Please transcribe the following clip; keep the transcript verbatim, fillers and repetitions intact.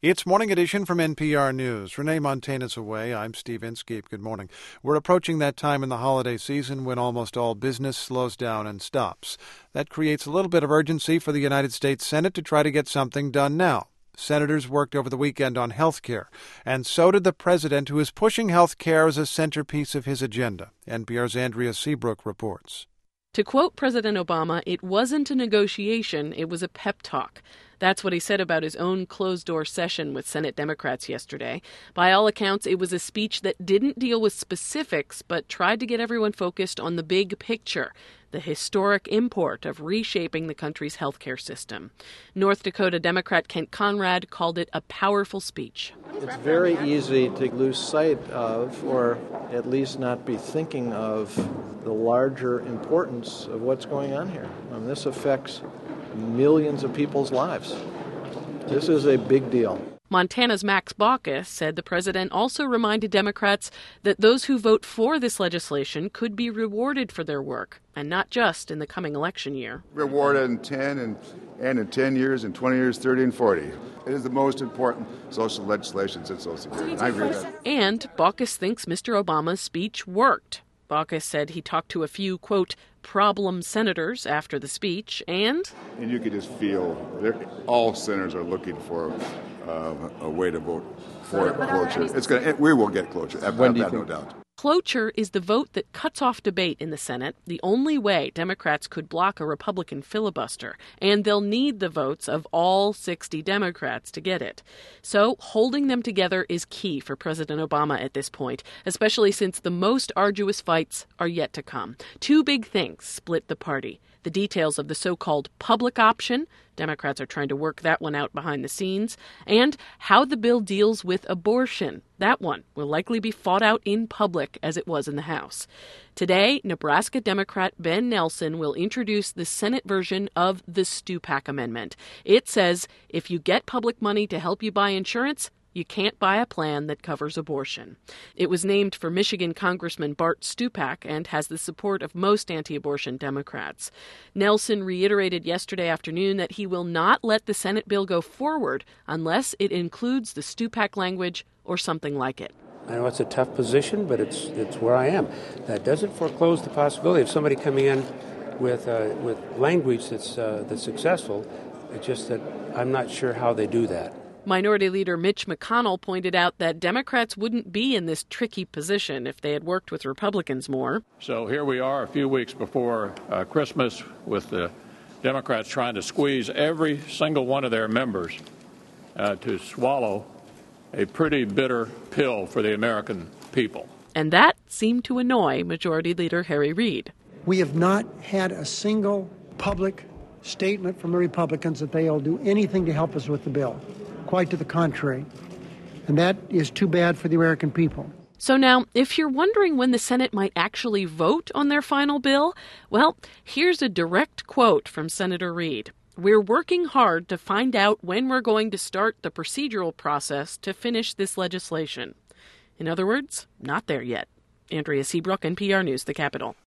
It's Morning Edition from N P R News. Renee Montana's away. I'm Steve Inskeep. Good morning. We're approaching that time in the holiday season when almost all business slows down and stops. That creates a little bit of urgency for the United States Senate to try to get something done now. Senators worked over the weekend on health care, and so did the president, who is pushing health care as a centerpiece of his agenda. N P R's Andrea Seabrook reports. To quote President Obama, it wasn't a negotiation, it was a pep talk. That's what he said about his own closed-door session with Senate Democrats yesterday. By all accounts, it was a speech that didn't deal with specifics, but tried to get everyone focused on the big picture, the historic import of reshaping the country's healthcare system. North Dakota Democrat Kent Conrad called it a powerful speech. It's very easy to lose sight of, or at least not be thinking of, the larger importance of what's going on here. I mean, this affects millions of people's lives. This is a big deal. Montana's Max Baucus said the president also reminded Democrats that those who vote for this legislation could be rewarded for their work, and not just in the coming election year. Rewarded in ten and, and in ten years, and twenty years, thirty and forty. It is the most important social legislation since Social Security. I agree with that. And Baucus thinks Mister Obama's speech worked. Baucus said he talked to a few, quote, problem senators after the speech, and... And you could just feel all senators are looking for uh, a way to vote for cloture. It's gonna, it, we will get cloture, I've got no doubt. Cloture is the vote that cuts off debate in the Senate, the only way Democrats could block a Republican filibuster, and they'll need the votes of all sixty Democrats to get it. So holding them together is key for President Obama at this point, especially since the most arduous fights are yet to come. Two big things split the party. The details of the so-called public option, Democrats are trying to work that one out behind the scenes, and how the bill deals with abortion. That one will likely be fought out in public as it was in the House. Today, Nebraska Democrat Ben Nelson will introduce the Senate version of the Stupak Amendment. It says if you get public money to help you buy insurance, you can't buy a plan that covers abortion. It was named for Michigan Congressman Bart Stupak and has the support of most anti-abortion Democrats. Nelson reiterated yesterday afternoon that he will not let the Senate bill go forward unless it includes the Stupak language or something like it. I know it's a tough position, but it's it's where I am. That doesn't foreclose the possibility of somebody coming in with uh, with language that's uh, that's successful. It's just that I'm not sure how they do that. Minority Leader Mitch McConnell pointed out that Democrats wouldn't be in this tricky position if they had worked with Republicans more. So here we are a few weeks before uh, Christmas with the Democrats trying to squeeze every single one of their members uh, to swallow a pretty bitter pill for the American people. And that seemed to annoy Majority Leader Harry Reid. We have not had a single public statement from the Republicans that they'll do anything to help us with the bill. Quite to the contrary. And that is too bad for the American people. So now, if you're wondering when the Senate might actually vote on their final bill, well, here's a direct quote from Senator Reid. We're working hard to find out when we're going to start the procedural process to finish this legislation. In other words, not there yet. Andrea Seabrook, N P R News, The Capitol.